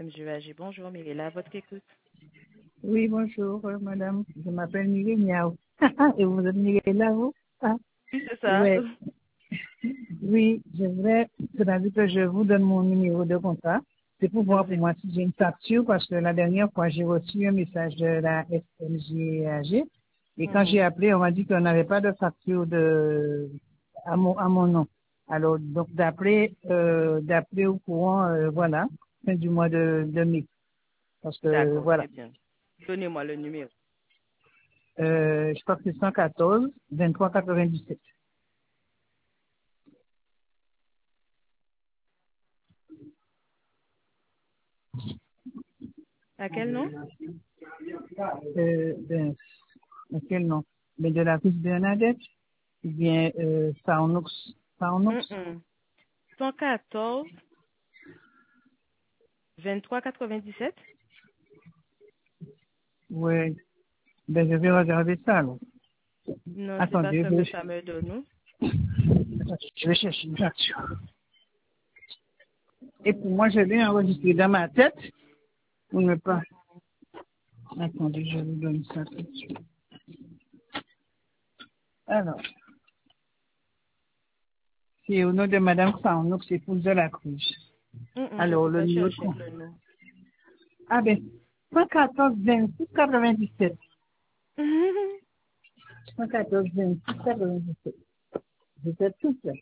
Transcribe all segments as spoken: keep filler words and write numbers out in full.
M G A G. Bonjour, Mirella, votre écoute. Oui, bonjour, euh, madame. Je m'appelle Mireille. Et vous êtes Mirella, vous? Ah, Oui, c'est ça. ouais. Oui, je voudrais, c'est-à-dire que je vous donne mon numéro de contrat. C'est pour Je voir vous pour moi écoute. si j'ai une facture, parce que la dernière fois, j'ai reçu un message de la S M G A G. Et quand j'ai Mhm. appelé, on m'a dit qu'on n'avait pas de facture de, à mon, à mon nom. Alors, donc, d'appeler, euh, d'appeler au courant, euh, voilà, fin du mois de, de mai. Parce que, D'accord, voilà. très bien. Donnez-moi le numéro. Euh, je crois que c'est cent quatorze, vingt-trois quatre-vingt-dix-sept. À quel nom? Euh, ben, quel nom? Mais de la rue Bernadette, ou bien euh, Saonox. Saonox? Mhm. cent quatorze, vingt-trois quatre-vingt-dix-sept. Ouais. Ben, je vais regarder ça, alors. Non, c'est pas Attendez, ce je que vais, ça me donne, non? je vais chercher une facture. Et pour moi, je l'ai enregistré dans ma tête. Ou ne pas. Attendez, je vous donne ça tout de suite. Alors, c'est au nom de Madame Saonox, épouse de la Cruz. Mhm, je Alors, peux le pas numéro. chercher le nom. Ah ben, cent quatorze, vingt-six, quatre-vingt-dix-sept. cent quatorze, vingt-six, quatre-vingt-dix-sept. J'étais toute seule.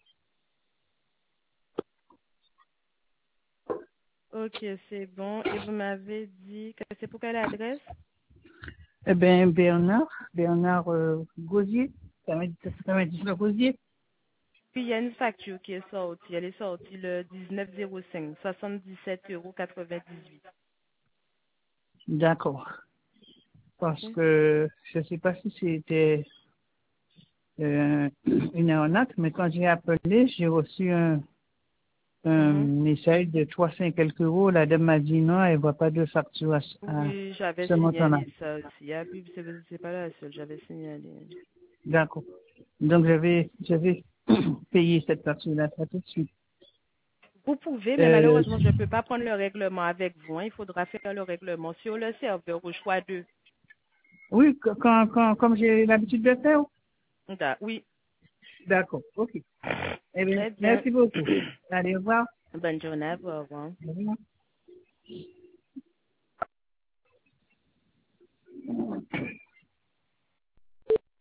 Ok, c'est bon. Et vous m'avez dit que c'est pour quelle adresse? Eh bien, Bernard, Bernard euh, Gauzier, quatre-vingt-dix-neuf Gauzier. Puis il y a une facture qui est sortie. Elle est sortie le dix-neuf zéro cinq, soixante-dix-sept euros quatre-vingt-dix-huit. D'accord. Parce Ok. que je ne sais pas si c'était euh, une arnaque, mais quand j'ai appelé, j'ai reçu un, un Mhm. message de trois cents et quelques euros. La dame m'a dit non, elle ne voit pas de facture à, à Oui, j'avais ce montant-là. signalé ça aussi. Ah, puis c'est c'est pas la seule, j'avais signalé. D'accord. Donc, je vais, je vais payer cette facture-là ça tout de suite. Vous pouvez, mais Euh, malheureusement, je ne peux pas prendre le règlement avec vous, hein. Il faudra faire le règlement sur le serveur au choix deux. oui, quand, quand, comme j'ai l'habitude de faire. Da- Oui, D'accord. OK. Eh bien, très bien. merci beaucoup. Allez, au revoir. Bonne journée à vous. Au revoir. Au revoir.